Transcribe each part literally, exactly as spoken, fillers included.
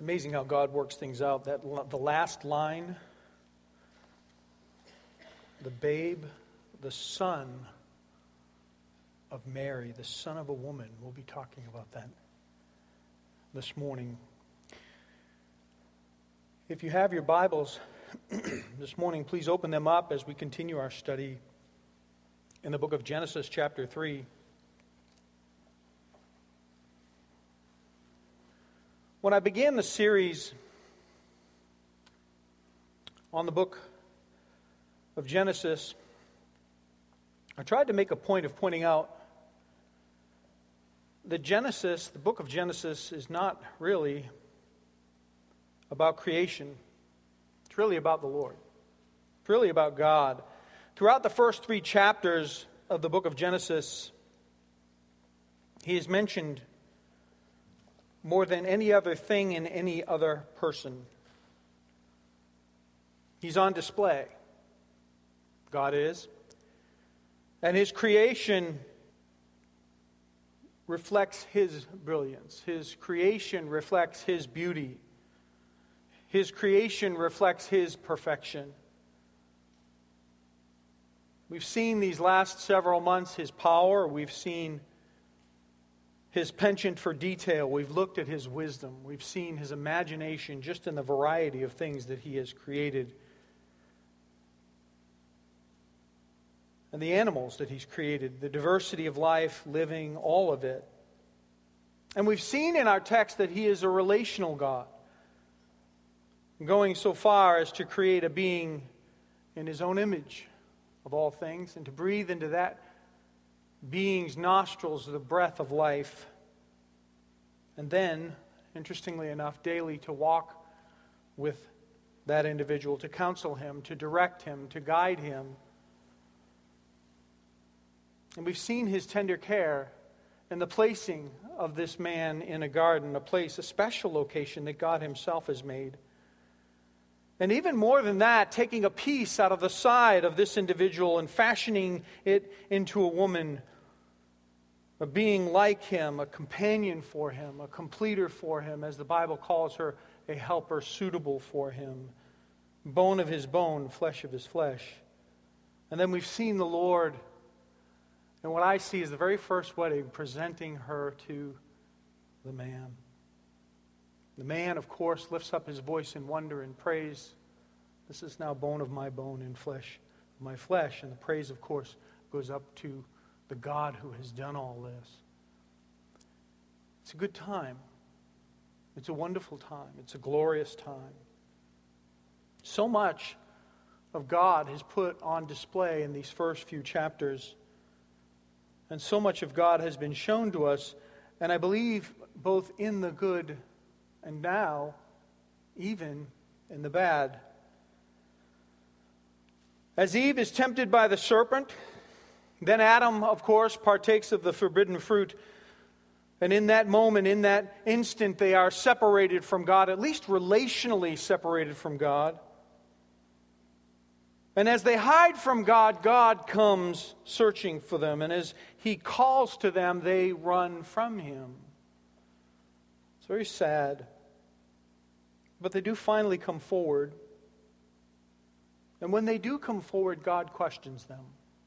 It's amazing how God works things out. That the last line, the babe, the son of Mary, the son of a woman. We'll be talking about that this morning. If you have your Bibles this morning, please open them up as we continue our study in the book of Genesis chapter three. When I began the series on the book of Genesis, I tried to make a point of pointing out that Genesis, the book of Genesis, is not really about creation. It's really about the Lord. It's really about God. Throughout the first three chapters of the book of Genesis, he is mentioned more than any other thing in any other person. He's on display. God is. And his creation reflects his brilliance. His creation reflects his beauty. His creation reflects his perfection. We've seen these last several months his power. We've seen his penchant for detail. We've looked at his wisdom. We've seen his imagination just in the variety of things that he has created. And the animals that he's created, the diversity of life, living, all of it. And we've seen in our text that he is a relational God, going so far as to create a being in his own image of all things, and to breathe into that being's nostrils the breath of life. And then, interestingly enough, daily to walk with that individual, to counsel him, to direct him, to guide him. And we've seen his tender care in the placing of this man in a garden, a place, a special location that God himself has made. And even more than that, taking a piece out of the side of this individual and fashioning it into a woman, a being like him, a companion for him, a completer for him, as the Bible calls her, a helper suitable for him, bone of his bone, flesh of his flesh. And then we've seen the Lord, and what I see is the very first wedding, presenting her to the man. The man, of course, lifts up his voice in wonder and praise. This is now bone of my bone and flesh of my flesh. And the praise, of course, goes up to the God who has done all this. It's a good time. It's a wonderful time. It's a glorious time. So much of God is put on display in these first few chapters. And so much of God has been shown to us. And I believe both in the good and now, even in the bad. As Eve is tempted by the serpent, then Adam, of course, partakes of the forbidden fruit. And in that moment, in that instant, they are separated from God, at least relationally separated from God. And as they hide from God, God comes searching for them. And as he calls to them, they run from him. It's very sad. But they do finally come forward. And when they do come forward, God questions them.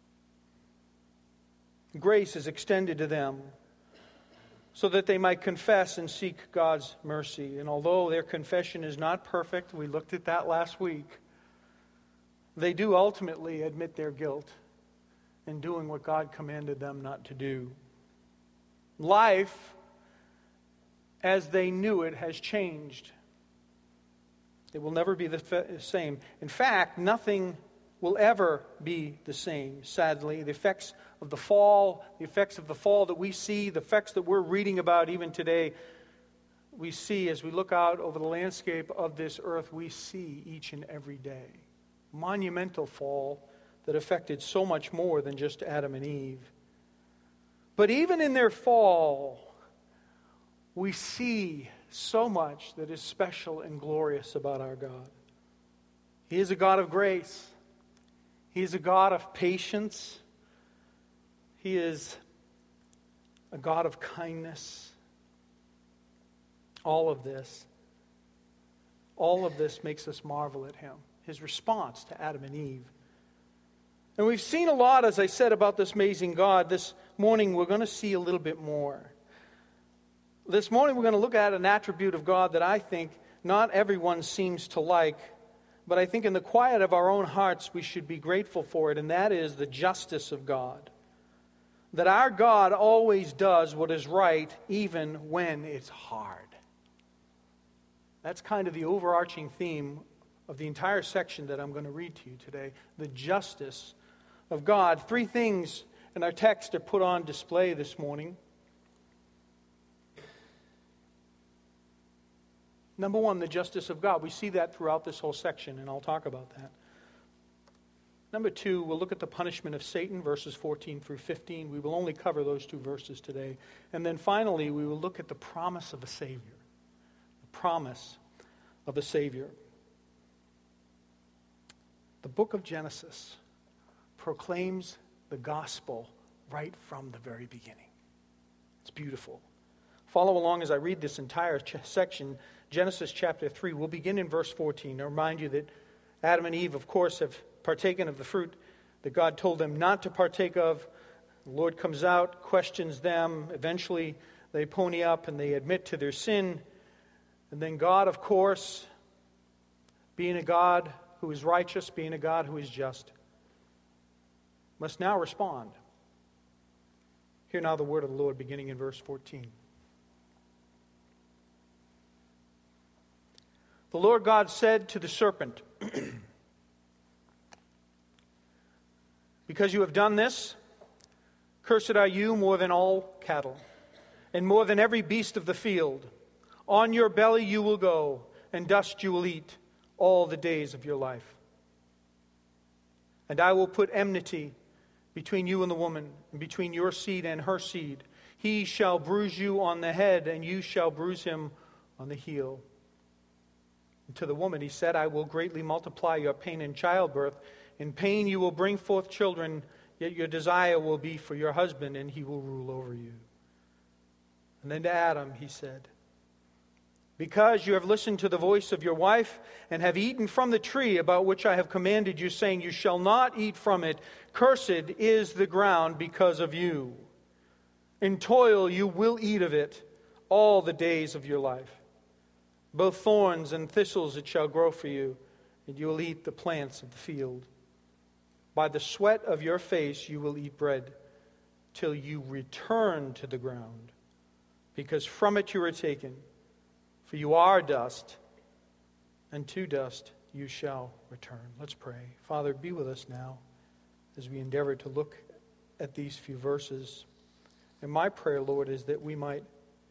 Grace is extended to them so that they might confess and seek God's mercy. And although their confession is not perfect, we looked at that last week, they do ultimately admit their guilt in doing what God commanded them not to do. Life, as they knew it, has changed. It will never be the same. In fact, nothing will ever be the same, sadly. The effects of the fall, the effects of the fall that we see, the effects that we're reading about even today, we see as we look out over the landscape of this earth, we see each and every day. Monumental fall that affected so much more than just Adam and Eve. But even in their fall, we see so much that is special and glorious about our God. He is a God of grace. He is a God of patience. He is a God of kindness. All of this. All of this makes us marvel at him, his response to Adam and Eve. And we've seen a lot, as I said, about this amazing God. This morning we're going to see a little bit more. This morning we're going to look at an attribute of God that I think not everyone seems to like, but I think in the quiet of our own hearts we should be grateful for it, and that is the justice of God. That our God always does what is right even when it's hard. That's kind of the overarching theme of the entire section that I'm going to read to you today. The justice of God. Three things in our text are put on display this morning. Number one, the justice of God. We see that throughout this whole section, and I'll talk about that. Number two, we'll look at the punishment of Satan, verses fourteen through fifteen. We will only cover those two verses today. And then finally, we will look at the promise of a Savior. The promise of a Savior. The book of Genesis proclaims the gospel right from the very beginning. It's beautiful. Follow along as I read this entire ch- section, Genesis chapter three. We'll begin in verse fourteen. I remind you that Adam and Eve, of course, have partaken of the fruit that God told them not to partake of. The Lord comes out, questions them. Eventually, they pony up and they admit to their sin. And then God, of course, being a God who is righteous, being a God who is just, must now respond. Hear now the word of the Lord beginning in verse fourteen. The Lord God said to the serpent, because you have done this, cursed are you more than all cattle, and more than every beast of the field. On your belly you will go, and dust you will eat all the days of your life. And I will put enmity between you and the woman, and between your seed and her seed. He shall bruise you on the head, and you shall bruise him on the heel. And to the woman he said, I will greatly multiply your pain in childbirth. In pain you will bring forth children, yet your desire will be for your husband, and he will rule over you. And then to Adam he said, because you have listened to the voice of your wife, and have eaten from the tree about which I have commanded you, saying, you shall not eat from it, cursed is the ground because of you. In toil you will eat of it all the days of your life. Both thorns and thistles it shall grow for you, and you will eat the plants of the field. By the sweat of your face you will eat bread, till you return to the ground, because from it you are taken. For you are dust, and to dust you shall return. Let's pray. Father, be with us now as we endeavor to look at these few verses. And my prayer, Lord, is that we might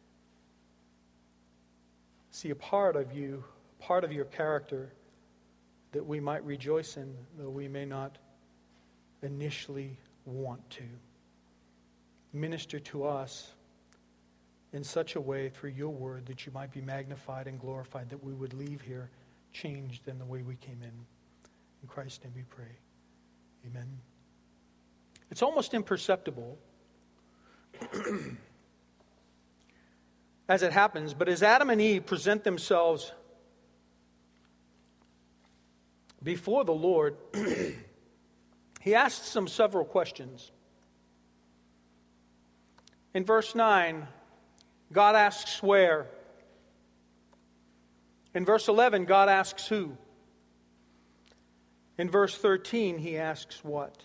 see a part of you, part of your character, that we might rejoice in, though we may not initially want to. Minister to us in such a way through your word that you might be magnified and glorified, that we would leave here changed in the way we came in. In Christ's name we pray. Amen. It's almost imperceptible as it happens, but as Adam and Eve present themselves before the Lord, he asks them several questions. In verse nine, God asks where. In verse eleven, God asks who. In verse thirteen, he asks what.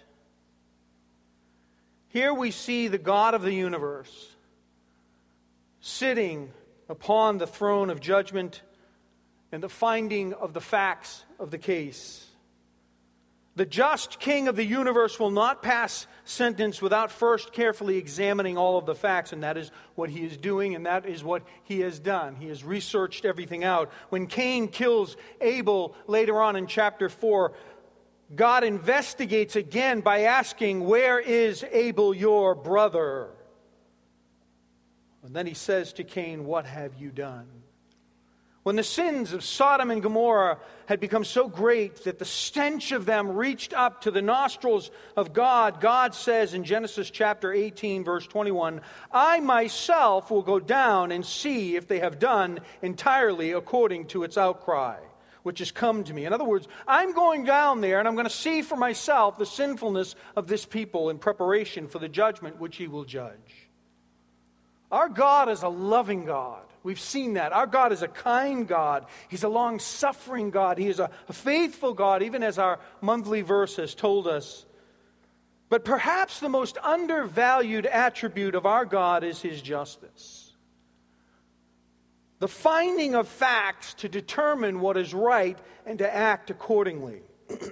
Here we see the God of the universe sitting upon the throne of judgment and the finding of the facts of the case. The just King of the universe will not pass sentence without first carefully examining all of the facts, and that is what he is doing, and that is what he has done. He has researched everything out. When Cain kills Abel later on in chapter four, God investigates again by asking, where is Abel your brother? And then he says to Cain, what have you done? When the sins of Sodom and Gomorrah had become so great that the stench of them reached up to the nostrils of God, God says in Genesis chapter eighteen, verse twenty-one, I myself will go down and see if they have done entirely according to its outcry, which has come to me. In other words, I'm going down there and I'm going to see for myself the sinfulness of this people in preparation for the judgment which he will judge. Our God is a loving God. We've seen that. Our God is a kind God. He's a long-suffering God. He is a, a faithful God, even as our monthly verse has told us. But perhaps the most undervalued attribute of our God is his justice. The finding of facts to determine what is right and to act accordingly.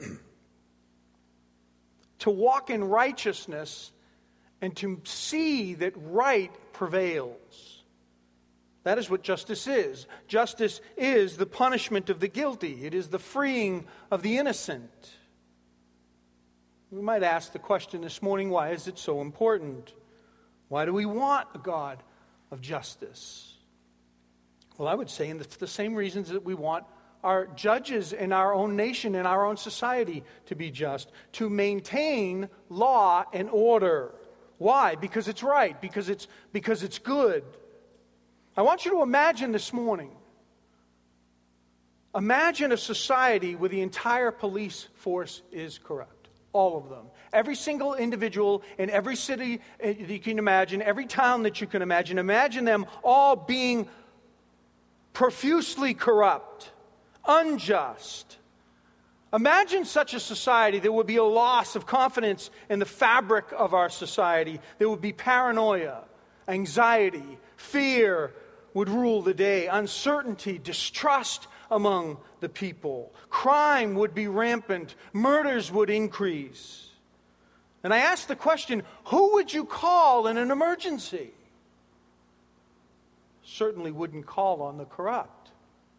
To walk in righteousness and to see that right prevails. That is what justice is. Justice is the punishment of the guilty. It is the freeing of the innocent. We might ask the question this morning, why is it so important? Why do we want a God of justice? Well, I would say in the, the same reasons that we want our judges in our own nation, in our own society to be just, to maintain law and order. Why? Because it's right, because it's because it's good. I want you to imagine this morning, imagine a society where the entire police force is corrupt. All of them. Every single individual in every city that you can imagine, every town that you can imagine, imagine them all being profusely corrupt, unjust. Imagine such a society. There would be a loss of confidence in the fabric of our society. There would be paranoia, anxiety, fear would rule the day, uncertainty, distrust among the people. Crime would be rampant, murders would increase. And I ask the question, who would you call in an emergency? Certainly wouldn't call on the corrupt.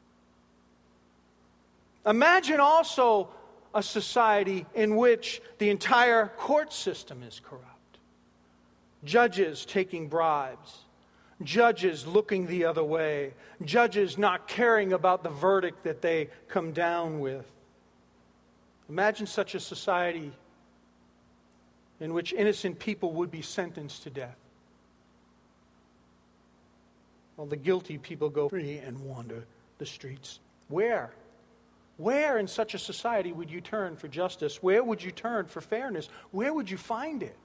Imagine also a society in which the entire court system is corrupt. Judges taking bribes. Judges looking the other way. Judges not caring about the verdict that they come down with. Imagine such a society in which innocent people would be sentenced to death, while the guilty people go free and wander the streets. Where? Where in such a society would you turn for justice? Where would you turn for fairness? Where would you find it?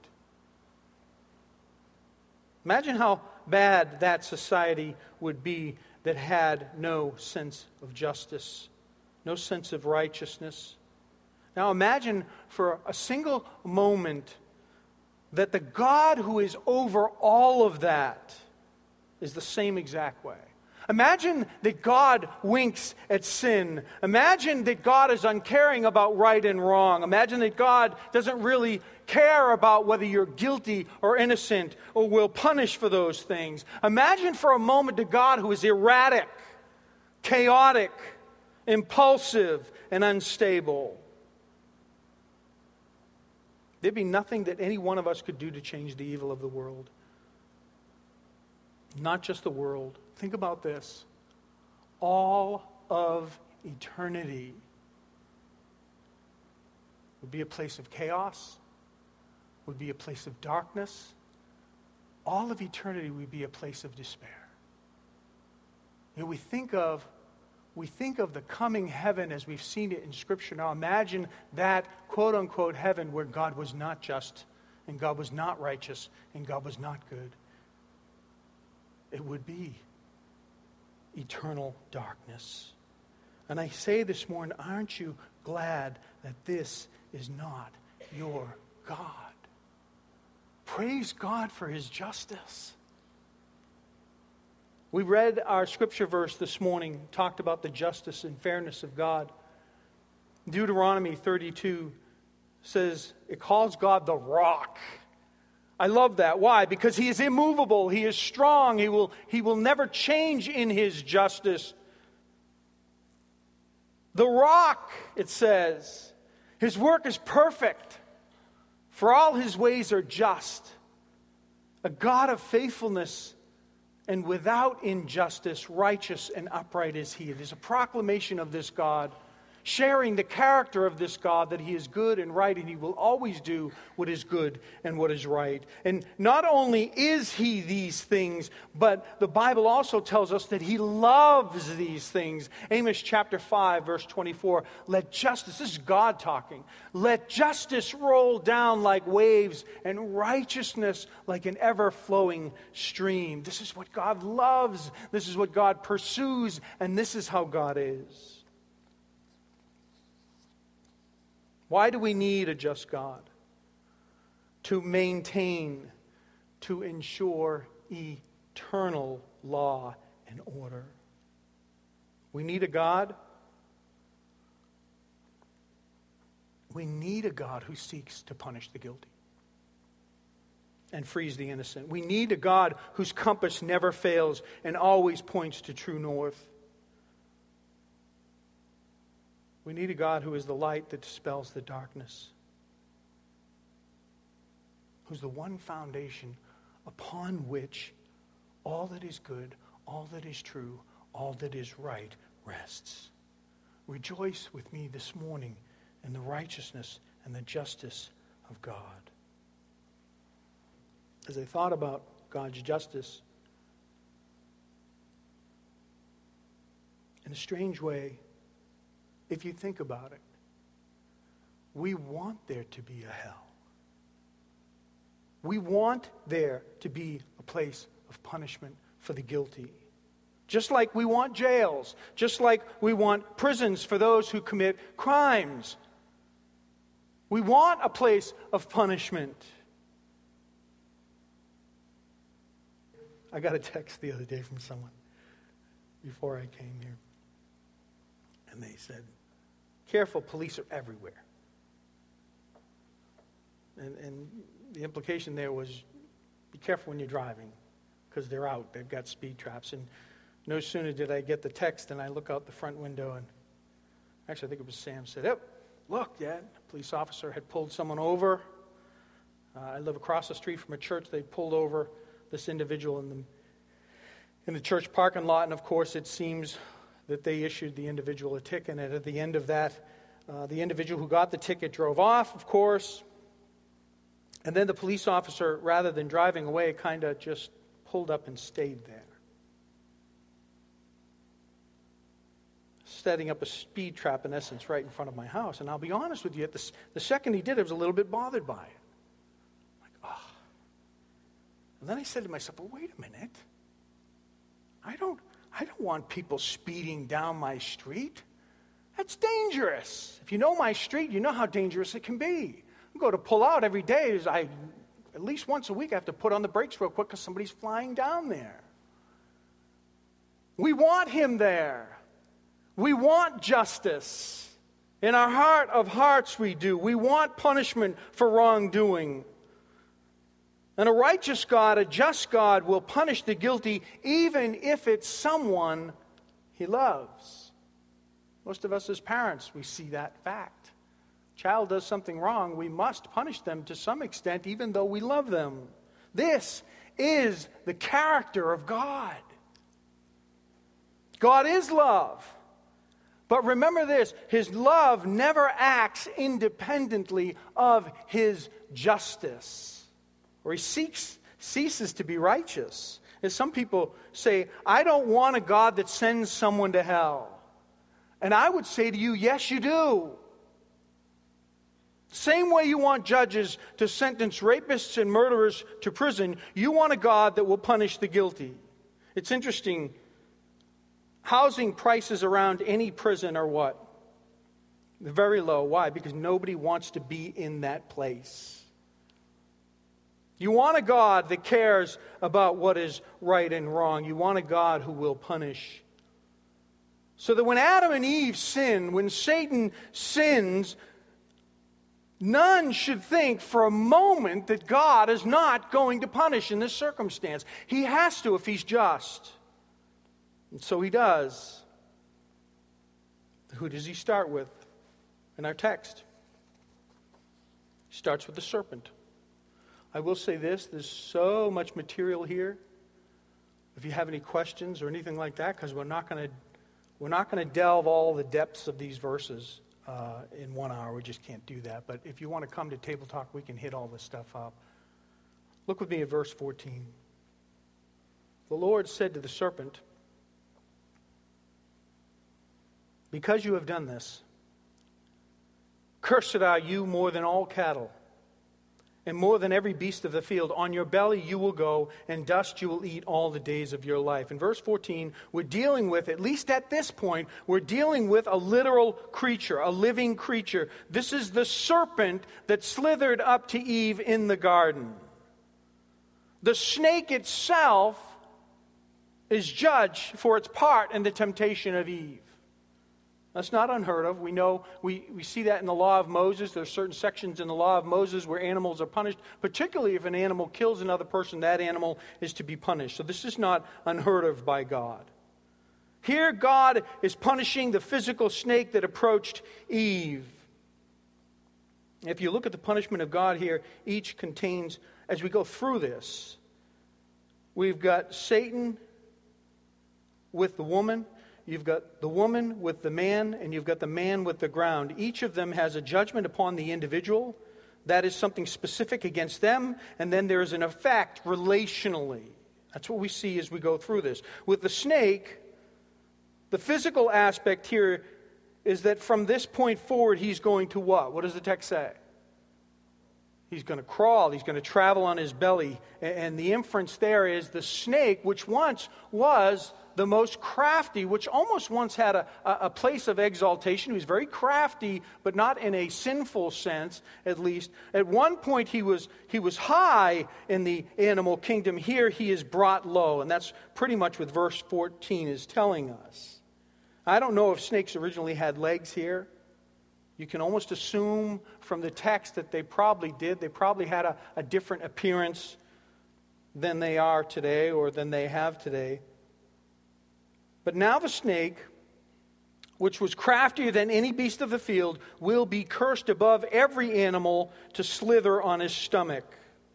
Imagine how bad that society would be that had no sense of justice, no sense of righteousness. Now imagine for a single moment that the God who is over all of that is the same exact way. Imagine that God winks at sin. Imagine that God is uncaring about right and wrong. Imagine that God doesn't really care about whether you're guilty or innocent or will punish for those things. Imagine for a moment the God who is erratic, chaotic, impulsive, and unstable. There'd be nothing that any one of us could do to change the evil of the world. Not just the world. Think about this. All of eternity would be a place of chaos, would be a place of darkness. All of eternity would be a place of despair. You know, we think of we think of the coming heaven as we've seen it in Scripture. Now imagine that quote-unquote heaven where God was not just, and God was not righteous, and God was not good. It would be eternal darkness. And I say this morning, aren't you glad that this is not your God? Praise God for His justice. We read our scripture verse this morning, talked about the justice and fairness of God. Deuteronomy thirty-two says, it calls God the rock. I love that. Why? Because He is immovable. He is strong. He will, he will never change in His justice. The rock, it says, His work is perfect, for all His ways are just. A God of faithfulness And without injustice, righteous and upright is He. It is a proclamation of this God, sharing the character of this God, that He is good and right, and He will always do what is good and what is right. And not only is He these things, but the Bible also tells us that He loves these things. Amos chapter five, verse twenty-four, let justice, this is God talking, let justice roll down like waves and righteousness like an ever-flowing stream. This is what God loves, this is what God pursues, and this is how God is. Why do we need a just God? To maintain, to ensure eternal law and order. We need a God. We need a God who seeks to punish the guilty and frees the innocent. We need a God whose compass never fails and always points to true north. We need a God who is the light that dispels the darkness, who's the one foundation upon which all that is good, all that is true, all that is right rests. Rejoice with me this morning in the righteousness and the justice of God. As I thought about God's justice, in a strange way, if you think about it, we want there to be a hell. We want there to be a place of punishment for the guilty. Just like we want jails, just like we want prisons for those who commit crimes. We want a place of punishment. I got a text the other day from someone before I came here. And they said, careful, police are everywhere. And, and the implication there was, be careful when you're driving, because they're out. They've got speed traps. And no sooner did I get the text than I look out the front window, and actually I think it was Sam said, oh, look, Dad, a police officer had pulled someone over. Uh, I live across the street from a church. They pulled over this individual in the, in the church parking lot, and of course it seems that they issued the individual a ticket, and at the end of that, uh, the individual who got the ticket drove off, of course, and then the police officer, rather than driving away, kind of just pulled up and stayed there, setting up a speed trap, in essence, right in front of my house. And I'll be honest with you, at the, the second he did it, I was a little bit bothered by it. Like, oh. And then I said to myself, well, wait a minute. I don't... I don't want people speeding down my street. That's dangerous. If you know my street, you know how dangerous it can be. I go to pull out every day. I, at least once a week, I have to put on the brakes real quick because somebody's flying down there. We want him there. We want justice. In our heart of hearts we do. We want punishment for wrongdoing. And a righteous God, a just God, will punish the guilty even if it's someone He loves. Most of us as parents, we see that fact. Child does something wrong, we must punish them to some extent even though we love them. This is the character of God. God is love. But remember this, His love never acts independently of His justice, or He seeks, ceases to be righteous. As some people say, I don't want a God that sends someone to hell. And I would say to you, yes, you do. Same way you want judges to sentence rapists and murderers to prison, you want a God that will punish the guilty. It's interesting, housing prices around any prison are what? They're very low. Why? Because nobody wants to be in that place. You want a God that cares about what is right and wrong. You want a God who will punish. So that when Adam and Eve sin, when Satan sins, none should think for a moment that God is not going to punish in this circumstance. He has to if He's just. And so He does. Who does He start with in our text? He starts with the serpent. I will say this, there's so much material here if you have any questions or anything like that, because we're not going to we're not going to delve all the depths of these verses uh, in one hour. We just can't do that. But if you want to come to Table Talk, we can hit all this stuff up. Look with me at verse fourteen. The Lord said to the serpent, "Because you have done this, cursed are you more than all cattle, and more than every beast of the field. On your belly you will go, and dust you will eat all the days of your life." In verse fourteen, we're dealing with, at least at this point, we're dealing with a literal creature, a living creature. This is the serpent that slithered up to Eve in the garden. The snake itself is judged for its part in the temptation of Eve. That's not unheard of. We know, we, we see that in the law of Moses. There are certain sections in the law of Moses where animals are punished. Particularly if an animal kills another person, that animal is to be punished. So this is not unheard of by God. Here God is punishing the physical snake that approached Eve. If you look at the punishment of God here, each contains, as we go through this, we've got Satan with the woman. You've got the woman with the man, and you've got the man with the ground. Each of them has a judgment upon the individual. That is something specific against them. And then there is an effect relationally. That's what we see as we go through this. With the snake, the physical aspect here is that from this point forward, he's going to what? What does the text say? He's going to crawl. He's going to travel on his belly. And the inference there is the snake, which once was the most crafty, which almost once had a, a place of exaltation. He was very crafty, but not in a sinful sense, at least. At one point, he was, he was high in the animal kingdom. Here, he is brought low. And that's pretty much what verse fourteen is telling us. I don't know if snakes originally had legs here. You can almost assume from the text that they probably did. They probably had a, a different appearance than they are today or than they have today. But now the snake, which was craftier than any beast of the field, will be cursed above every animal to slither on his stomach.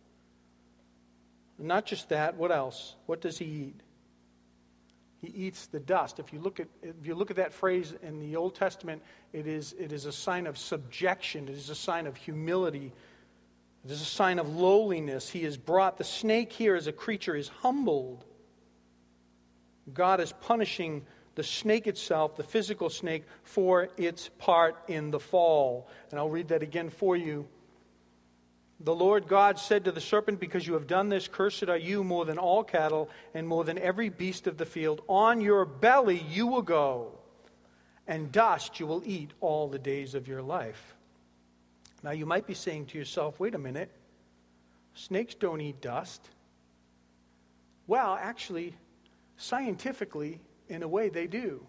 Not just that, what else? What does he eat? He eats the dust. If you look at if you look at that phrase in the Old Testament, it is it is a sign of subjection. It is a sign of humility. It is a sign of lowliness. He is brought. The snake here as a creature is humbled. God is punishing the snake itself, the physical snake, for its part in the fall. And I'll read that again for you. The Lord God said to the serpent, "Because you have done this, cursed are you more than all cattle and more than every beast of the field. On your belly you will go, and dust you will eat all the days of your life." Now you might be saying to yourself, wait a minute, snakes don't eat dust. Well, actually, scientifically, in a way, they do.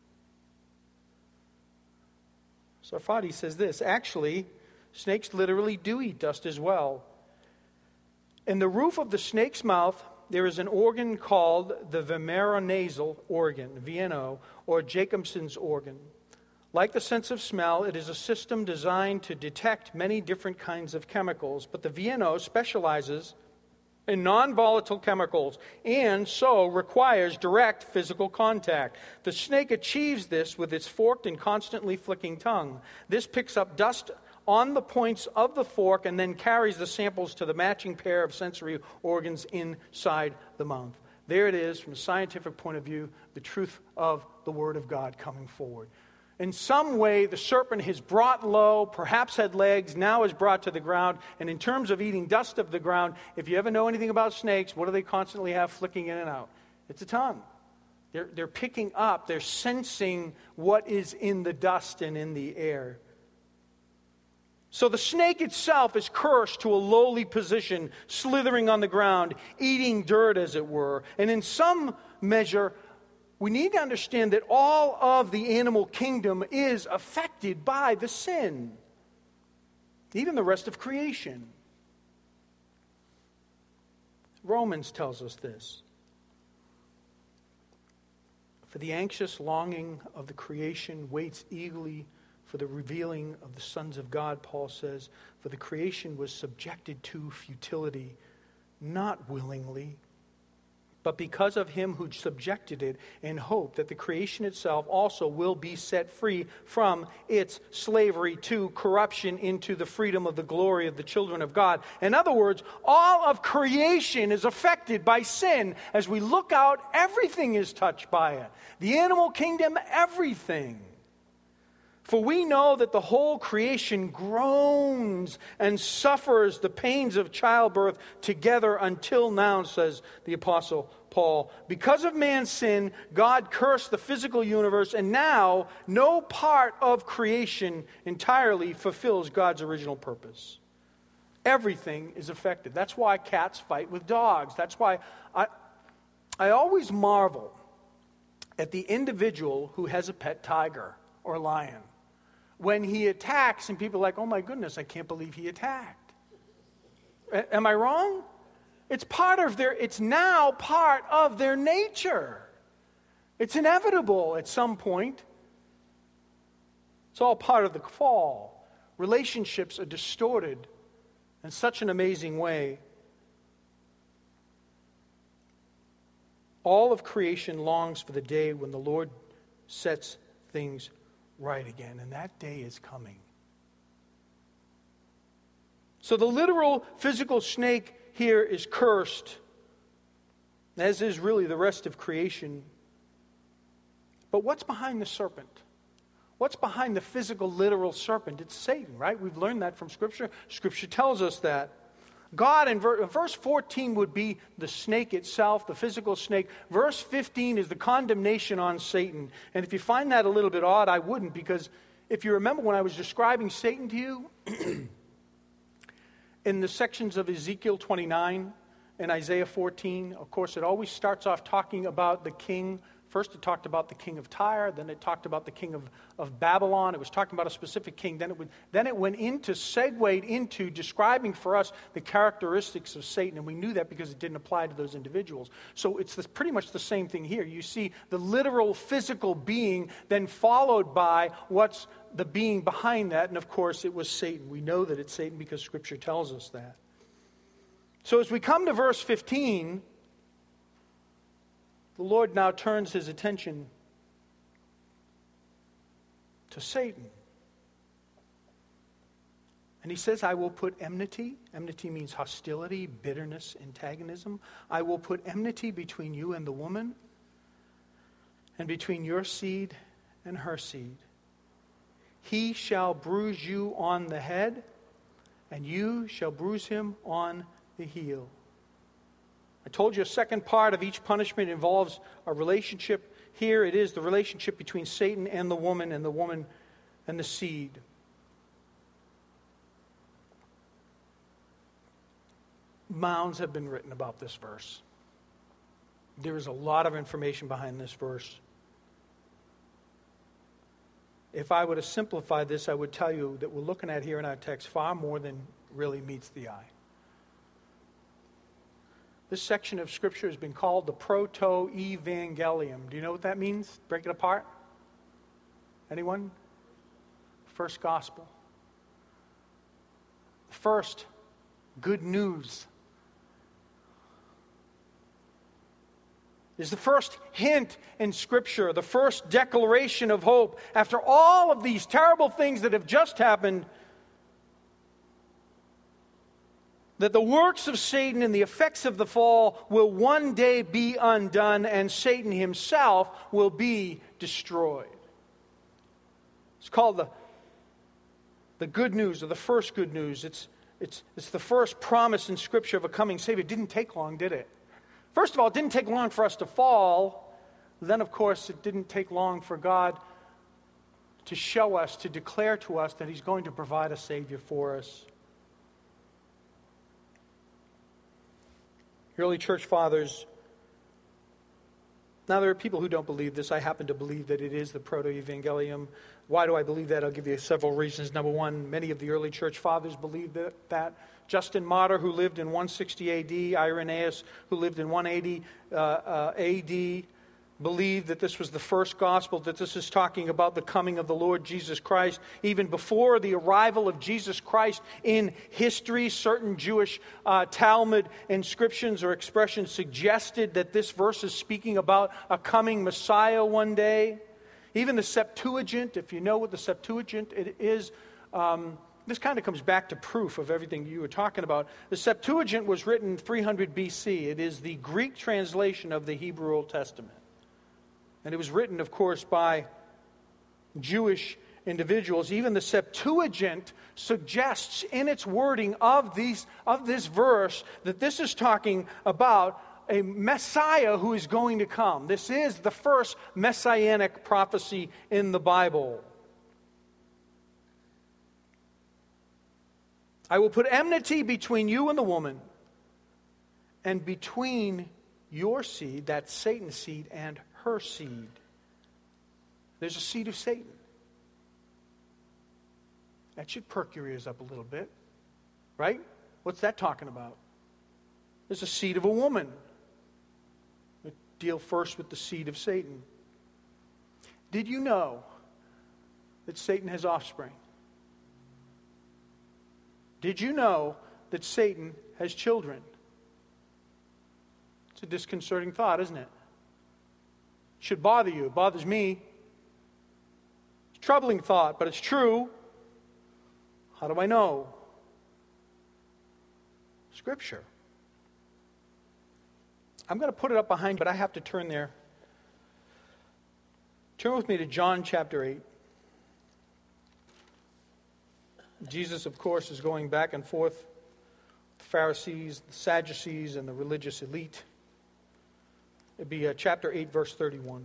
Sarfati says this, actually, snakes literally do eat dust as well. In the roof of the snake's mouth, there is an organ called the vomeronasal organ, V N O, or Jacobson's organ. Like the sense of smell, it is a system designed to detect many different kinds of chemicals, but the V N O specializes in non-volatile chemicals and so requires direct physical contact. The snake achieves this with its forked and constantly flicking tongue. This picks up dust on the points of the fork and then carries the samples to the matching pair of sensory organs inside the mouth. There it is, from a scientific point of view, the truth of the Word of God coming forward. In some way, the serpent is brought low, perhaps had legs, now is brought to the ground. And in terms of eating dust of the ground, if you ever know anything about snakes, what do they constantly have flicking in and out? It's a tongue. They're, they're picking up, they're sensing what is in the dust and in the air. So the snake itself is cursed to a lowly position, slithering on the ground, eating dirt, as it were. And in some measure, we need to understand that all of the animal kingdom is affected by the sin. Even the rest of creation. Romans tells us this. For the anxious longing of the creation waits eagerly for the revealing of the sons of God, Paul says. For the creation was subjected to futility, not willingly, but because of him who subjected it, in hope that the creation itself also will be set free from its slavery to corruption into the freedom of the glory of the children of God. In other words, all of creation is affected by sin. As we look out, everything is touched by it. The animal kingdom, everything. For we know that the whole creation groans and suffers the pains of childbirth together until now, says the Apostle Paul. Because of man's sin, God cursed the physical universe, and now no part of creation entirely fulfills God's original purpose. Everything is affected. That's why cats fight with dogs. That's why I, I always marvel at the individual who has a pet tiger or lion. When he attacks, and people are like, oh my goodness, I can't believe he attacked. A- am I wrong? It's part of their, it's now part of their nature. It's inevitable at some point. It's all part of the fall. Relationships are distorted in such an amazing way. All of creation longs for the day when the Lord sets things right again, and that day is coming. So the literal physical snake here is cursed, as is really the rest of creation. But what's behind the serpent? What's behind the physical, literal serpent? It's Satan, right? We've learned that from Scripture. Scripture tells us that. God, in verse fourteen, would be the snake itself, the physical snake. Verse fifteen is the condemnation on Satan. And if you find that a little bit odd, I wouldn't, because if you remember when I was describing Satan to you, in the sections of Ezekiel twenty-nine and Isaiah fourteen, of course, it always starts off talking about the king. First, it talked about the king of Tyre. Then it talked about the king of, of Babylon. It was talking about a specific king. Then it would, then it went into, segued into describing for us the characteristics of Satan. And we knew that because it didn't apply to those individuals. So it's this, pretty much the same thing here. You see the literal physical being, then followed by what's the being behind that. And of course, it was Satan. We know that it's Satan because Scripture tells us that. So as we come to verse fifteen, the Lord now turns his attention to Satan. And he says, I will put enmity. Enmity means hostility, bitterness, antagonism. I will put enmity between you and the woman, and between your seed and her seed. He shall bruise you on the head, and you shall bruise him on the heel. I told you a second part of each punishment involves a relationship. Here it is the relationship between Satan and the woman, and the woman and the seed. Mounds have been written about this verse. There is a lot of information behind this verse. If I were to simplify this, I would tell you that we're looking at here in our text far more than really meets the eye. This section of Scripture has been called the Proto-Evangelium. Do you know what that means? Break it apart. Anyone? First gospel. First good news. Is the first hint in Scripture, the first declaration of hope. After all of these terrible things that have just happened, that the works of Satan and the effects of the fall will one day be undone, and Satan himself will be destroyed. It's called the, the good news, or the first good news. It's, it's, it's the first promise in Scripture of a coming Savior. It didn't take long, did it? First of all, it didn't take long for us to fall. Then, of course, it didn't take long for God to show us, to declare to us that He's going to provide a Savior for us. Early church fathers. Now, there are people who don't believe this. I happen to believe that it is the Proto-Evangelium. Why do I believe that? I'll give you several reasons. Number one, many of the early church fathers believed that. that. Justin Martyr, who lived in one sixty A D, Irenaeus, who lived in one eighty uh, uh, A D, believed that this was the first gospel, that this is talking about the coming of the Lord Jesus Christ. Even before the arrival of Jesus Christ in history, certain Jewish uh, Talmud inscriptions or expressions suggested that this verse is speaking about a coming Messiah one day. Even the Septuagint, if you know what the Septuagint it is, um, this kind of comes back to proof of everything you were talking about. The Septuagint was written three hundred B C. It is the Greek translation of the Hebrew Old Testament. And it was written, of course, by Jewish individuals. Even the Septuagint suggests in its wording of these of this verse that this is talking about a Messiah who is going to come. This is the first messianic prophecy in the Bible. I will put enmity between you and the woman, and between your seed, that's Satan's seed, and her seed. There's a seed of Satan. That should perk your ears up a little bit, right? What's that talking about? There's a seed of a woman. We deal first with the seed of Satan. Did you know that Satan has offspring? Did you know that Satan has children? It's a disconcerting thought, isn't it? It should bother you. It bothers me. It's a troubling thought, but it's true. How do I know? Scripture. I'm going to put it up behind you, but I have to turn there. Turn with me to John chapter eight. Jesus, of course, is going back and forth with the Pharisees, the Sadducees, and the religious elite. It'd be uh, chapter eight, verse thirty-one.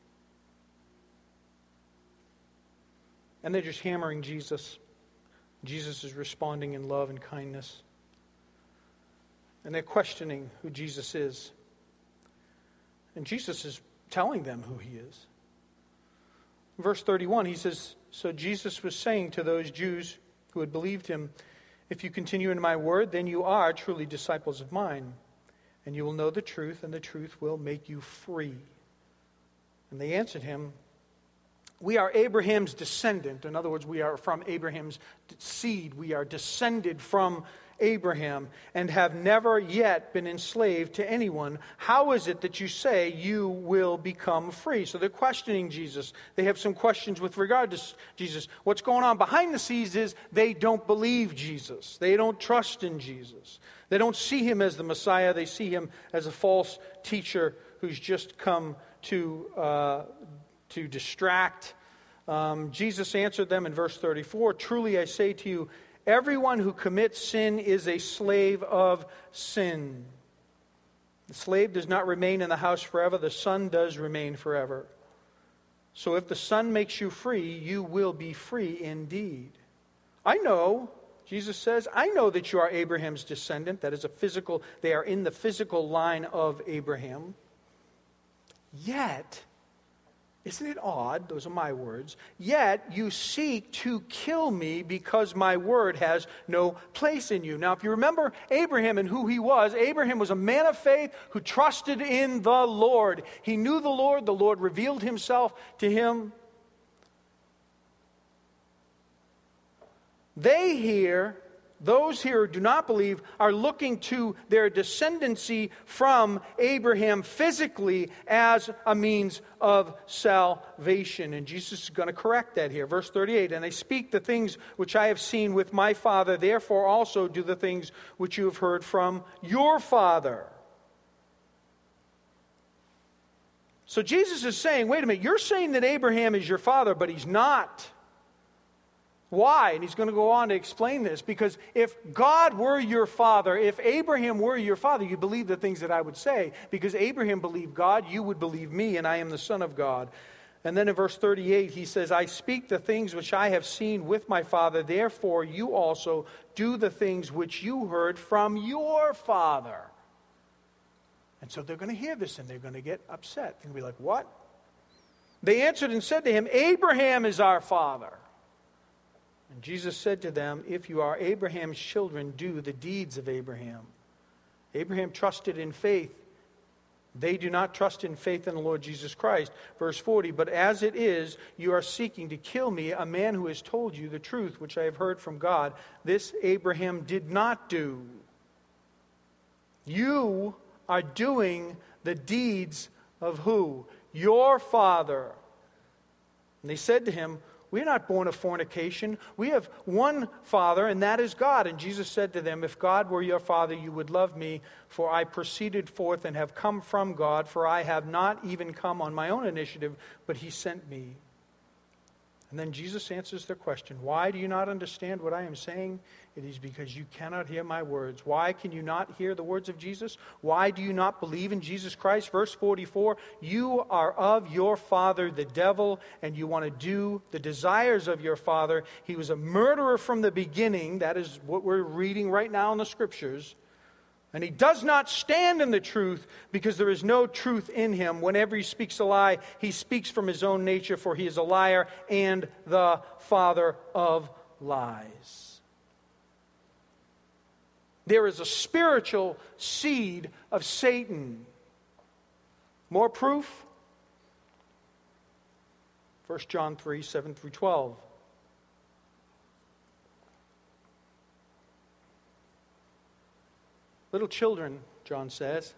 And they're just hammering Jesus. Jesus is responding in love and kindness. And they're questioning who Jesus is. And Jesus is telling them who he is. Verse thirty-one, he says, so Jesus was saying to those Jews who had believed him, if you continue in my word, then you are truly disciples of mine, and you will know the truth, and the truth will make you free. And they answered him, we are Abraham's descendant. In other words, we are from Abraham's seed. We are descended from Abraham and have never yet been enslaved to anyone. How is it that you say you will become free? So they're questioning Jesus. They have some questions with regard to Jesus. What's going on behind the scenes is they don't believe Jesus. They don't trust in Jesus. They don't see him as the Messiah. They see him as a false teacher who's just come to uh, to distract. Um, Jesus answered them in verse thirty-four, truly I say to you, everyone who commits sin is a slave of sin. The slave does not remain in the house forever. The son does remain forever. So if the son makes you free, you will be free indeed. I know, Jesus says, I know that you are Abraham's descendant. That is a physical, they are in the physical line of Abraham. Yet, isn't it odd? Those are my words. Yet you seek to kill me because my word has no place in you. Now, if you remember Abraham and who he was, Abraham was a man of faith who trusted in the Lord. He knew the Lord. The Lord revealed himself to him. They here, those here who do not believe, are looking to their descendancy from Abraham physically as a means of salvation. And Jesus is going to correct that here. Verse thirty-eight, and I speak the things which I have seen with my Father, therefore also do the things which you have heard from your father. So Jesus is saying, wait a minute, you're saying that Abraham is your father, but he's not. Why? And he's going to go on to explain this. Because if God were your father, if Abraham were your father, you believe the things that I would say. Because Abraham believed God, you would believe me, and I am the Son of God. And then in verse thirty-eight, he says, I speak the things which I have seen with my father, therefore you also do the things which you heard from your father. And so they're going to hear this, and they're going to get upset. They're going to be like, what? They answered and said to him, Abraham is our father. And Jesus said to them, if you are Abraham's children, do the deeds of Abraham. Abraham trusted in faith They do not trust in faith in the Lord Jesus Christ. Verse forty, but as it is, you are seeking to kill me, a man who has told you the truth, which I have heard from God. This Abraham did not do. You are doing the deeds of who? Your father. And they said to him, we are not born of fornication. We have one Father, and that is God. And Jesus said to them, if God were your Father, you would love me, for I proceeded forth and have come from God, for I have not even come on my own initiative, but he sent me. And then Jesus answers their question. Why do you not understand what I am saying? It is because you cannot hear my words. Why can you not hear the words of Jesus? Why do you not believe in Jesus Christ? Verse forty-four, you are of your father, the devil, and you want to do the desires of your father. He was a murderer from the beginning. That is what we're reading right now in the Scriptures. And he does not stand in the truth because there is no truth in him. Whenever he speaks a lie, he speaks from his own nature, for he is a liar and the father of lies. There is a spiritual seed of Satan. More proof? First John three, seven through twelve. Little children, John says,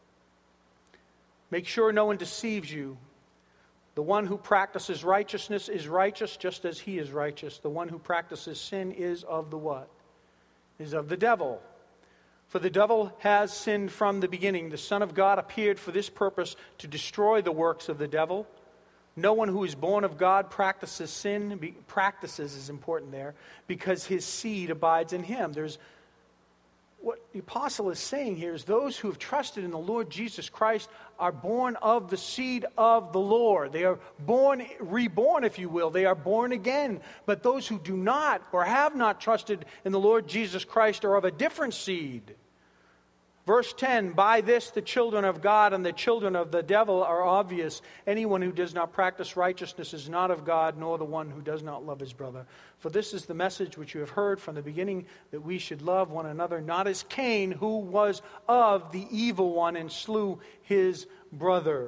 make sure no one deceives you. The one who practices righteousness is righteous just as he is righteous. The one who practices sin is of the what? Is of the devil. For the devil has sinned from the beginning. The Son of God appeared for this purpose, to destroy the works of the devil. No one who is born of God practices sin. Be, practices is important there, because his seed abides in him. There's What the apostle is saying here is those who have trusted in the Lord Jesus Christ are born of the seed of the Lord. They are born, reborn, if you will. They are born again. But those who do not or have not trusted in the Lord Jesus Christ are of a different seed. Verse ten, by this the children of God and the children of the devil are obvious. Anyone who does not practice righteousness is not of God, nor the one who does not love his brother. For this is the message which you have heard from the beginning, that we should love one another, not as Cain, who was of the evil one and slew his brother.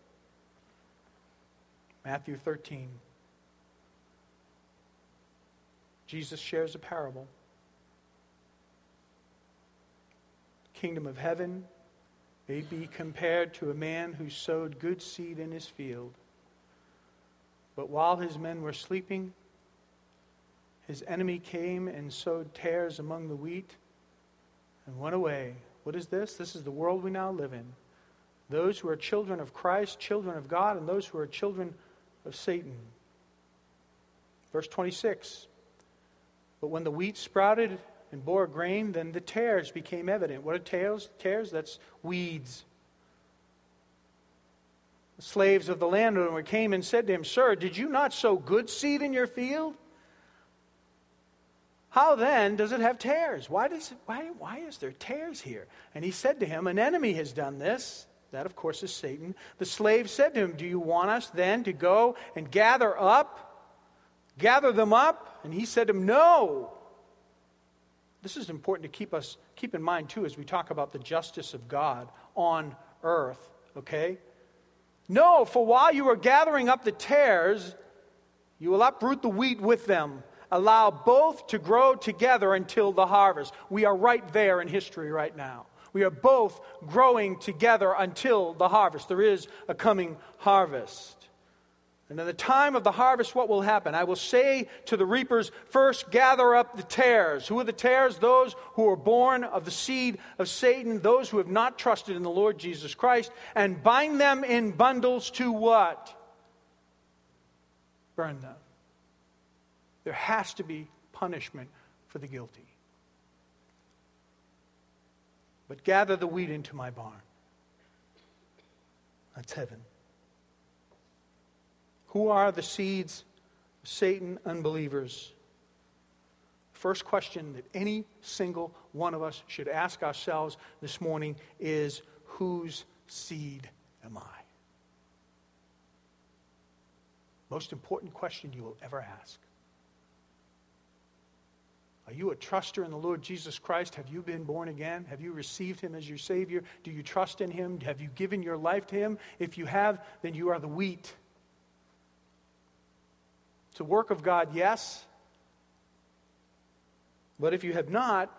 Matthew thirteen. Jesus shares a parable. Kingdom of heaven may be compared to a man who sowed good seed in his field. But while his men were sleeping, his enemy came and sowed tares among the wheat and went away. What is this? This is the world we now live in. Those who are children of Christ, children of God, and those who are children of Satan. Verse twenty-six. But when the wheat sprouted and bore grain, then the tares became evident. What are tares? Tares, that's weeds. The slaves of the landowner came and said to him, Sir, did you not sow good seed in your field? How then does it have tares? Why does it, why, why is there tares here? And he said to him, An enemy has done this. That, of course, is Satan. The slave said to him, Do you want us then to go and gather up? Gather them up? And he said to him, No. This is important to keep us keep in mind, too, as we talk about the justice of God on earth, okay? No, for while you are gathering up the tares, you will uproot the wheat with them. Allow both to grow together until the harvest. We are right there in history right now. We are both growing together until the harvest. There is a coming harvest. And in the time of the harvest, what will happen? I will say to the reapers, first gather up the tares. Who are the tares? Those who are born of the seed of Satan, those who have not trusted in the Lord Jesus Christ, and bind them in bundles to what? Burn them. There has to be punishment for the guilty. But gather the wheat into my barn. That's heaven. Who are the seeds of Satan, unbelievers? First question that any single one of us should ask ourselves this morning is, whose seed am I? Most important question you will ever ask. Are you a truster in the Lord Jesus Christ? Have you been born again? Have you received him as your Savior? Do you trust in him? Have you given your life to him? If you have, then you are the wheat. It's a work of God, yes. But if you have not,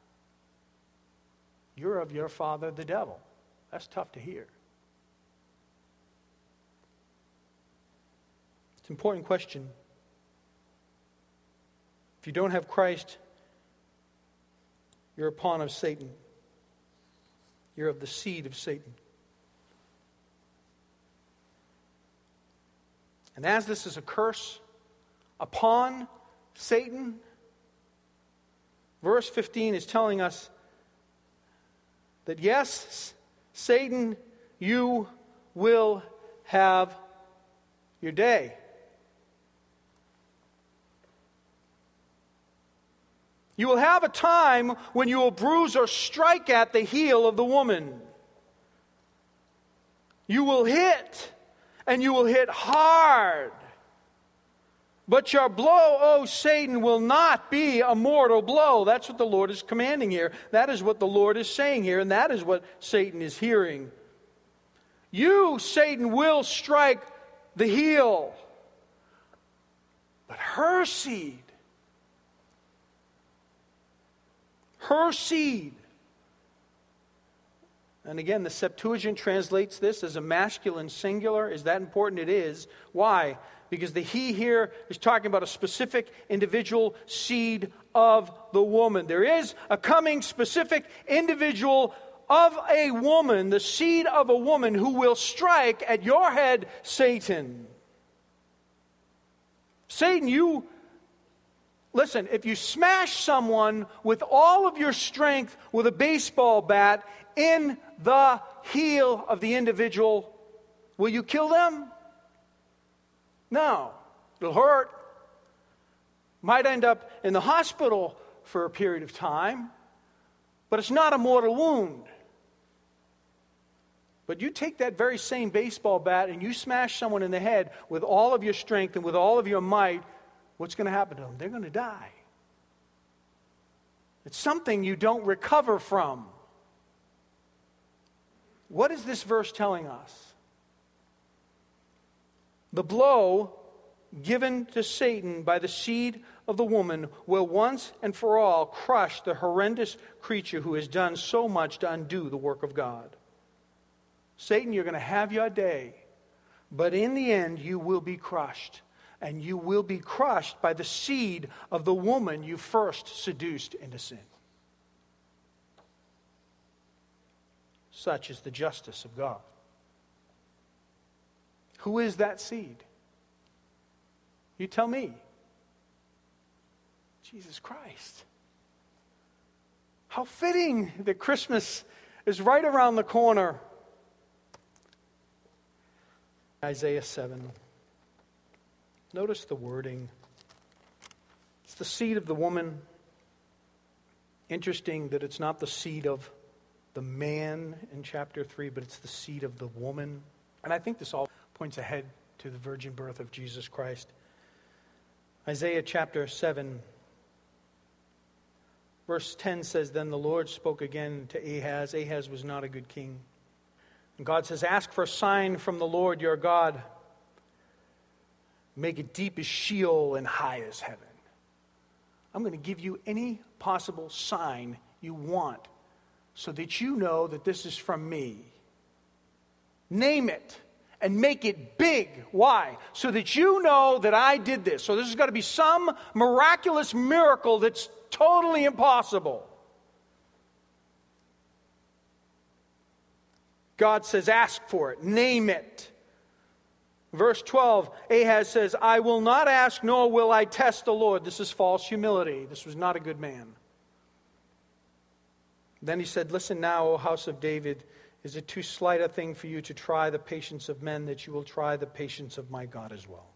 you're of your father, the devil. That's tough to hear. It's an important question. If you don't have Christ, you're a pawn of Satan. You're of the seed of Satan. And as this is a curse upon Satan, verse fifteen is telling us that yes, Satan, you will have your day. You will have a time when you will bruise or strike at the heel of the woman. You will hit, and you will hit hard. But your blow, O Satan, will not be a mortal blow. That's what the Lord is commanding here. That is what the Lord is saying here, and that is what Satan is hearing. You, Satan, will strike the heel. But her seed, her seed. And again, the Septuagint translates this as a masculine singular. Is that important? It is. Why? Because the he here is talking about a specific individual seed of the woman. There is a coming specific individual of a woman, the seed of a woman, who will strike at your head, Satan. Satan, you... Listen, if you smash someone with all of your strength with a baseball bat in the heel of the individual, will you kill them? No. It'll hurt. Might end up in the hospital for a period of time, but it's not a mortal wound. But you take that very same baseball bat and you smash someone in the head with all of your strength and with all of your might, what's going to happen to them? They're going to die. It's something you don't recover from. What is this verse telling us? The blow given to Satan by the seed of the woman will once and for all crush the horrendous creature who has done so much to undo the work of God. Satan, you're going to have your day, but in the end you will be crushed. And you will be crushed by the seed of the woman you first seduced into sin. Such is the justice of God. Who is that seed? You tell me. Jesus Christ. How fitting that Christmas is right around the corner. Isaiah seven. Notice the wording. It's the seed of the woman. Interesting that it's not the seed of the man in chapter three, but it's the seed of the woman. And I think this all points ahead to the virgin birth of Jesus Christ. Isaiah chapter seven, verse ten says, Then the Lord spoke again to Ahaz. Ahaz was not a good king. And God says, Ask for a sign from the Lord your God. Make it deep as Sheol and high as heaven. I'm going to give you any possible sign you want so that you know that this is from me. Name it and make it big. Why? So that you know that I did this. So this has got to be some miraculous miracle that's totally impossible. God says, ask for it. Name it. Verse twelve, Ahaz says, I will not ask, nor will I test the Lord. This is false humility. This was not a good man. Then he said, Listen now, O house of David, is it too slight a thing for you to try the patience of men, that you will try the patience of my God as well?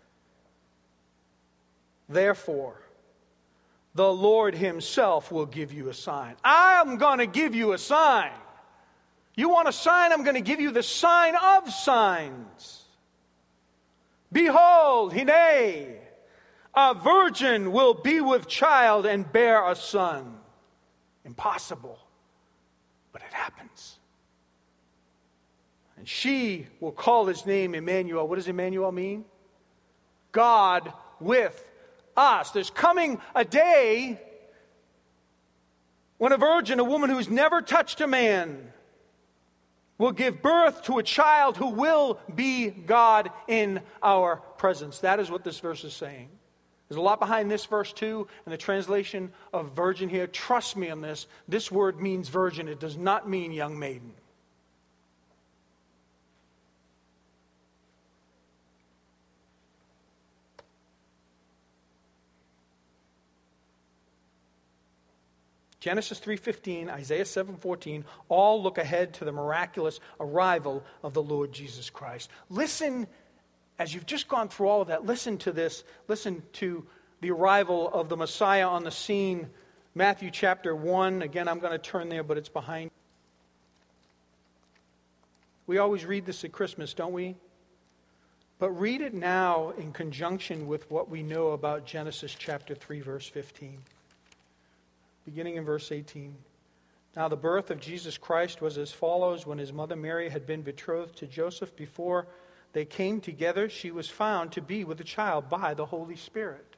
Therefore, the Lord himself will give you a sign. I'm going to give you a sign. You want a sign? I'm going to give you the sign of signs. Behold, hine, A virgin will be with child and bear a son. Impossible, but it happens. And she will call his name Emmanuel. What does Emmanuel mean? God with us. There's coming a day when a virgin, a woman who's never touched a man, will give birth to a child who will be God in our presence. That is what this verse is saying. There's a lot behind this verse too, and the translation of virgin here. Trust me on this. This word means virgin. It does not mean young maiden. Genesis three fifteen, Isaiah seven fourteen, all look ahead to the miraculous arrival of the Lord Jesus Christ. Listen, as you've just gone through all of that, listen to this. Listen to the arrival of the Messiah on the scene. Matthew chapter one. Again, I'm going to turn there, but it's behind. We always read this at Christmas, don't we? But read it now in conjunction with what we know about Genesis chapter three, verse fifteen. Beginning in verse eighteen. Now the birth of Jesus Christ was as follows. When his mother Mary had been betrothed to Joseph, before they came together, she was found to be with a child by the Holy Spirit.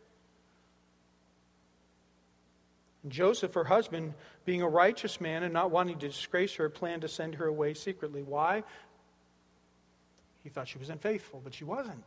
And Joseph, her husband, being a righteous man and not wanting to disgrace her, planned to send her away secretly. Why? He thought she was unfaithful, but she wasn't.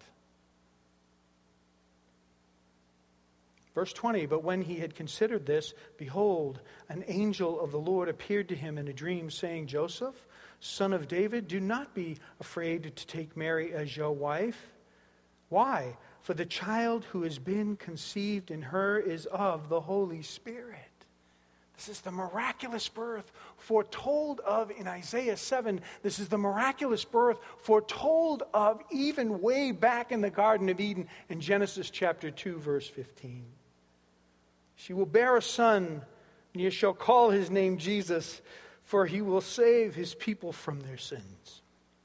Verse twenty, but when he had considered this, behold, an angel of the Lord appeared to him in a dream, saying, Joseph, son of David, do not be afraid to take Mary as your wife. Why? For the child who has been conceived in her is of the Holy Spirit. This is the miraculous birth foretold of in Isaiah seven. This is the miraculous birth foretold of even way back in the Garden of Eden in Genesis chapter two, verse fifteen. She will bear a son, and you shall call his name Jesus, for he will save his people from their sins.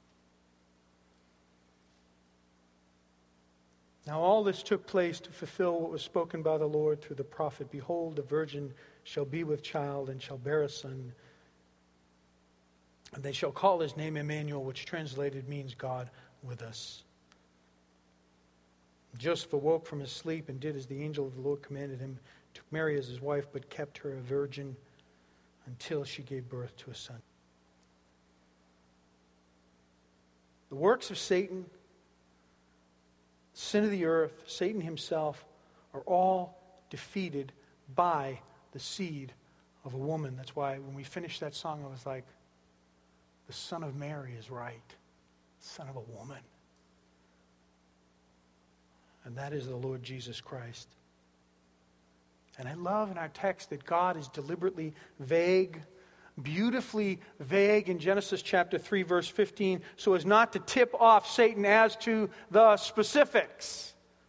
Now all this took place to fulfill what was spoken by the Lord through the prophet. Behold, the virgin shall be with child and shall bear a son, and they shall call his name Emmanuel, which translated means God with us. Joseph awoke from his sleep and did as the angel of the Lord commanded him, took Mary as his wife, but kept her a virgin until she gave birth to a son. The works of Satan, sin of the earth, Satan himself, are all defeated by the seed of a woman. That's why when we finished that song, I was like, the Son of Mary is right. Son of a woman. And that is the Lord Jesus Christ. And I love in our text that God is deliberately vague, beautifully vague in Genesis chapter three, verse fifteen, so as not to tip off Satan as to the specifics.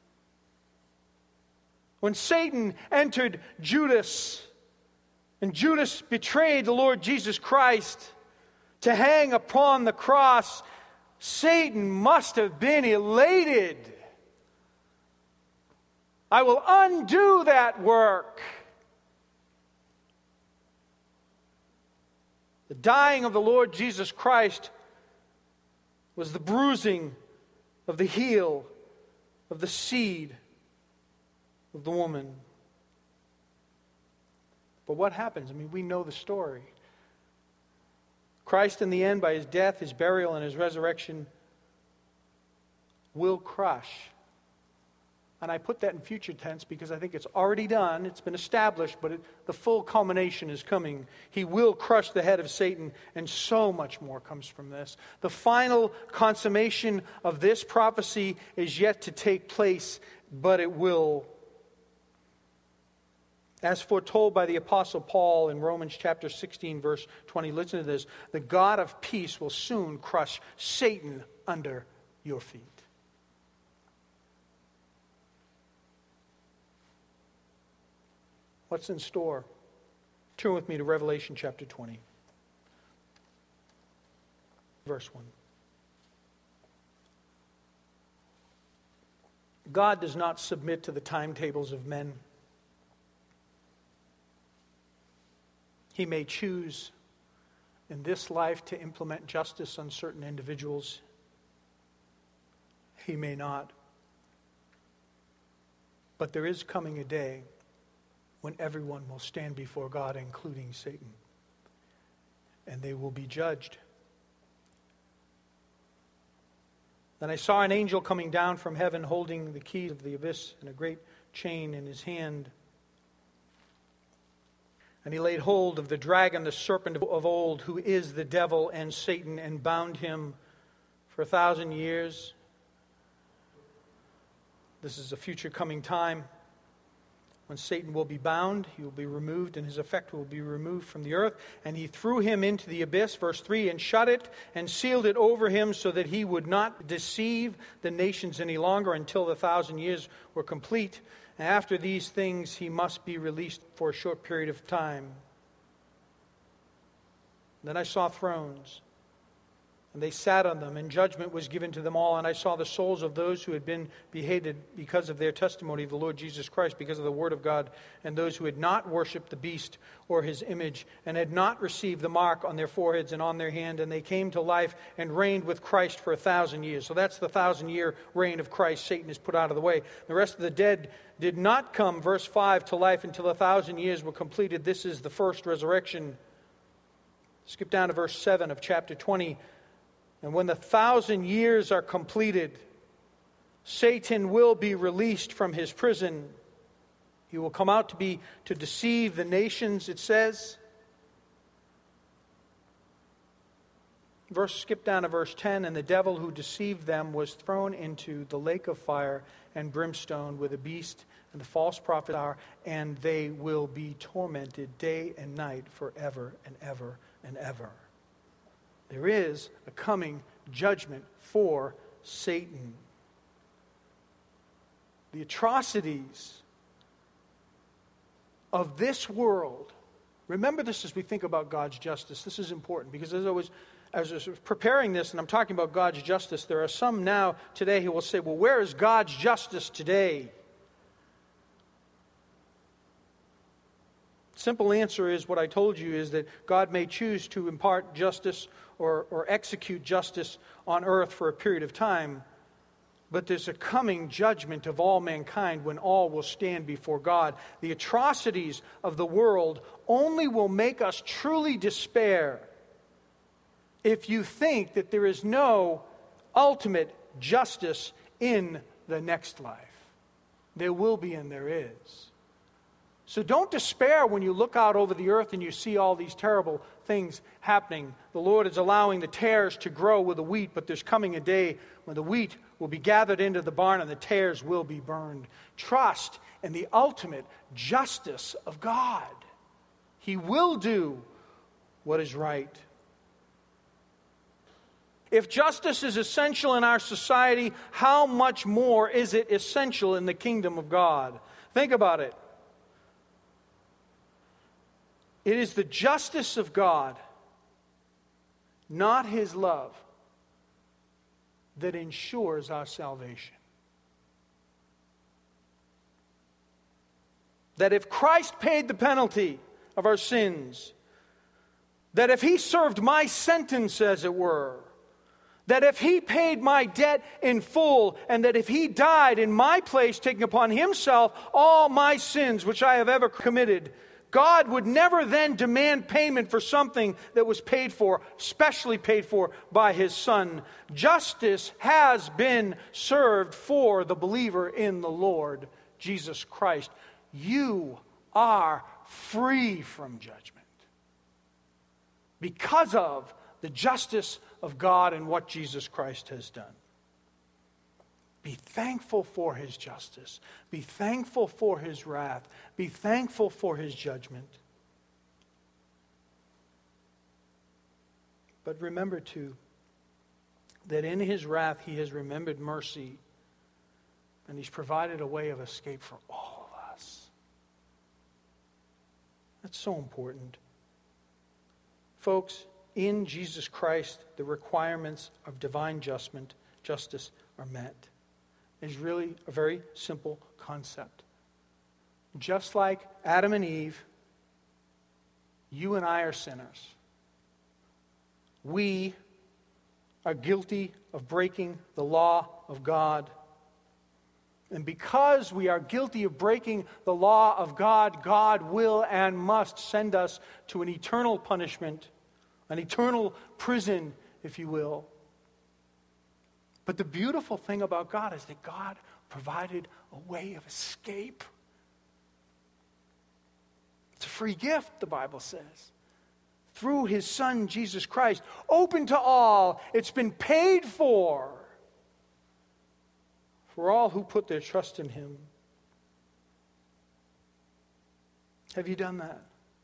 When Satan entered Judas, and Judas betrayed the Lord Jesus Christ to hang upon the cross, Satan must have been elated. I will undo that work. The dying of the Lord Jesus Christ was the bruising of the heel of the seed of the woman. But what happens? I mean, we know the story. Christ in the end, by his death, his burial, and his resurrection, will crush. And I put that in future tense because I think it's already done. It's been established, but it, the full culmination is coming. He will crush the head of Satan, and so much more comes from this. The final consummation of this prophecy is yet to take place, but it will. As foretold by the Apostle Paul in Romans chapter sixteen, verse twenty, listen to this. The God of peace will soon crush Satan under your feet. What's in store? Turn with me to Revelation chapter twenty. Verse one. God does not submit to the timetables of men. He may choose in this life to implement justice on certain individuals. He may not. But there is coming a day when everyone will stand before God, including Satan, and they will be judged. Then I saw an angel coming down from heaven holding the keys of the abyss and a great chain in his hand. And he laid hold of the dragon, the serpent of old, who is the devil and Satan, and bound him for a thousand years. This is a future coming time when Satan will be bound, he will be removed, and his effect will be removed from the earth. And he threw him into the abyss, verse three, and shut it and sealed it over him so that he would not deceive the nations any longer until the thousand years were complete. And after these things he must be released for a short period of time. Then I saw thrones, and they sat on them, and judgment was given to them all. And I saw the souls of those who had been beheaded because of their testimony of the Lord Jesus Christ, because of the word of God, and those who had not worshipped the beast or his image, and had not received the mark on their foreheads and on their hand. And they came to life and reigned with Christ for a thousand years. So that's the thousand-year reign of Christ. Satan is put out of the way. The rest of the dead did not come, verse five, to life until a thousand years were completed. This is the first resurrection. Skip down to verse seven of chapter twenty. And when the thousand years are completed, Satan will be released from his prison. He will come out to be to deceive the nations, it says. Verse, skip down to verse ten. And the devil who deceived them was thrown into the lake of fire and brimstone, where the beast and the false prophet are, and they will be tormented day and night forever and ever and ever. There is a coming judgment for Satan. The atrocities of this world. Remember this as we think about God's justice. This is important because as I was, as I was preparing this and I'm talking about God's justice, there are some now today who will say, well, where is God's justice today? Simple answer is what I told you, is that God may choose to impart justice or, or execute justice on earth for a period of time, but there's a coming judgment of all mankind when all will stand before God. The atrocities of the world only will make us truly despair if you think that there is no ultimate justice in the next life. There will be and there is. So don't despair when you look out over the earth and you see all these terrible things happening. The Lord is allowing the tares to grow with the wheat, but there's coming a day when the wheat will be gathered into the barn and the tares will be burned. Trust in the ultimate justice of God. He will do what is right. If justice is essential in our society, how much more is it essential in the kingdom of God? Think about it. It is the justice of God, not His love, that ensures our salvation. That if Christ paid the penalty of our sins, that if He served my sentence, as it were, that if He paid my debt in full, and that if He died in my place, taking upon Himself all my sins which I have ever committed, God would never then demand payment for something that was paid for, specially paid for by His Son. Justice has been served for the believer in the Lord Jesus Christ. You are free from judgment because of the justice of God and what Jesus Christ has done. Be thankful for His justice. Be thankful for His wrath. Be thankful for His judgment. But remember too, that in His wrath He has remembered mercy, and He's provided a way of escape for all of us. That's so important. Folks, in Jesus Christ, the requirements of divine judgment, justice are met. is really a very simple concept. Just like Adam and Eve, you and I are sinners. We are guilty of breaking the law of God. And because we are guilty of breaking the law of God, God will and must send us to an eternal punishment, an eternal prison, if you will. But the beautiful thing about God is that God provided a way of escape. It's a free gift, the Bible says. Through His Son, Jesus Christ. Open to all. It's been paid for. For all who put their trust in Him. Have you done that?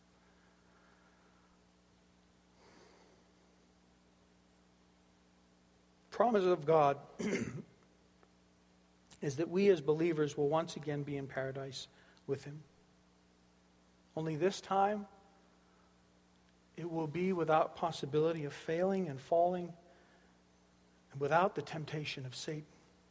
Promise of God is that we as believers will once again be in paradise with Him. Only this time, it will be without possibility of failing and falling, and without the temptation of Satan.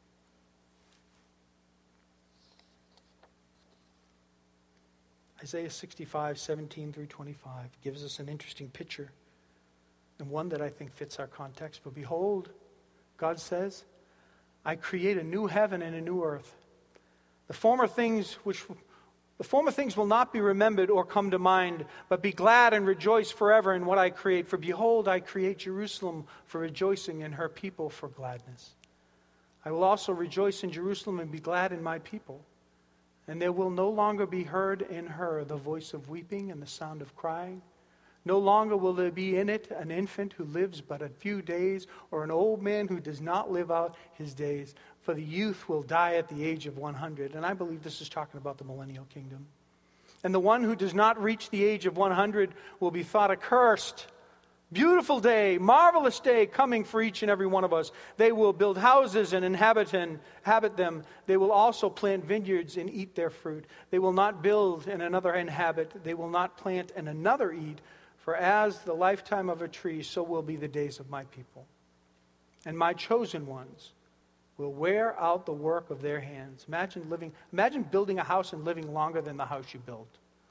Isaiah sixty-five, seventeen through twenty-five gives us an interesting picture, and one that I think fits our context. But behold, God says, I create a new heaven and a new earth. The former things which the former things will not be remembered or come to mind, but be glad and rejoice forever in what I create. For behold, I create Jerusalem for rejoicing and her people for gladness. I will also rejoice in Jerusalem and be glad in my people. And there will no longer be heard in her the voice of weeping and the sound of crying. No longer will there be in it an infant who lives but a few days, or an old man who does not live out his days. For the youth will die at the age of one hundred. And I believe this is talking about the millennial kingdom. And the one who does not reach the age of one hundred will be thought accursed. Beautiful day, marvelous day coming for each and every one of us. They will build houses and inhabit, and inhabit them. They will also plant vineyards and eat their fruit. They will not build and another inhabit. They will not plant and another eat. For as the lifetime of a tree, so will be the days of my people. And my chosen ones will wear out the work of their hands. Imagine living, imagine building a house and living longer than the house you built.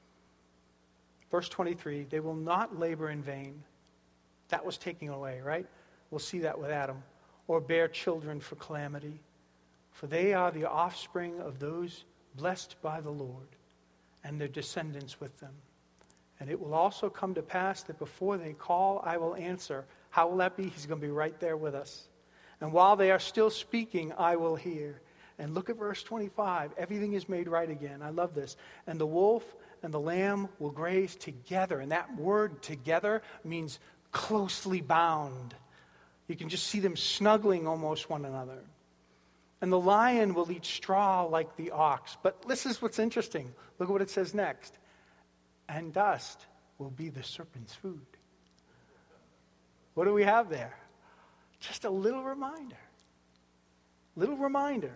Verse twenty-three, they will not labor in vain. That was taking away, right? We'll see that with Adam. Or bear children for calamity. For they are the offspring of those blessed by the Lord, and their descendants with them. And it will also come to pass that before they call, I will answer. How will that be? He's going to be right there with us. And while they are still speaking, I will hear. And look at verse twenty-five. Everything is made right again. I love this. And the wolf and the lamb will graze together. And that word together means closely bound. You can just see them snuggling almost one another. And the lion will eat straw like the ox. But this is what's interesting. Look at what it says next. And dust will be the serpent's food. What do we have there? Just a little reminder. Little reminder.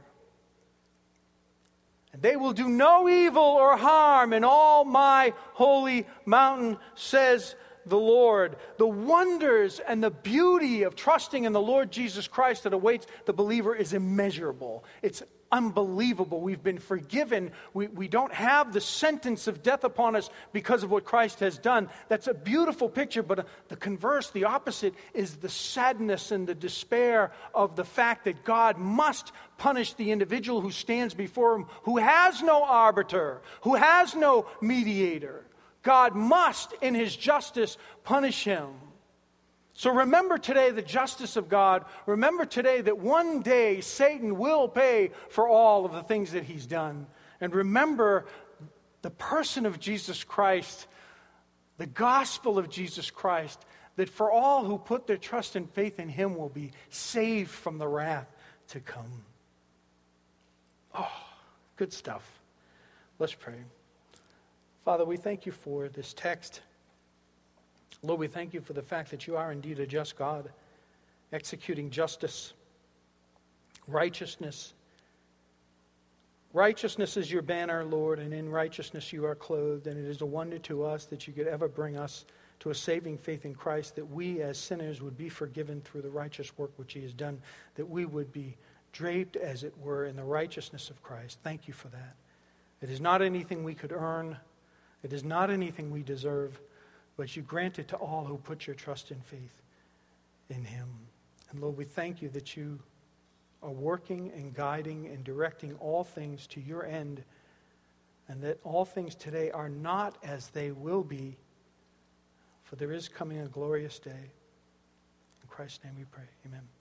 And they will do no evil or harm in all my holy mountain, says the Lord. The wonders and the beauty of trusting in the Lord Jesus Christ that awaits the believer is immeasurable. It's unbelievable. We've been forgiven. We, we don't have the sentence of death upon us because of what Christ has done. That's a beautiful picture, but the converse, the opposite, is the sadness and the despair of the fact that God must punish the individual who stands before Him, who has no arbiter, who has no mediator. God must, in His justice, punish him. So remember today the justice of God. Remember today that one day Satan will pay for all of the things that he's done. And remember the person of Jesus Christ, the gospel of Jesus Christ, that for all who put their trust and faith in Him will be saved from the wrath to come. Oh, good stuff. Let's pray. Father, we thank You for this text. Lord, we thank You for the fact that You are indeed a just God, executing justice, righteousness. Righteousness is Your banner, Lord, and in righteousness You are clothed, and it is a wonder to us that You could ever bring us to a saving faith in Christ, that we as sinners would be forgiven through the righteous work which He has done, that we would be draped, as it were, in the righteousness of Christ. Thank you for that. It is not anything we could earn. It is not anything we deserve, but you grant it to all who put your trust and faith in him. And Lord, we thank you that you are working and guiding and directing all things to your end, and that all things today are not as they will be, for there is coming a glorious day. In Christ's name we pray. Amen.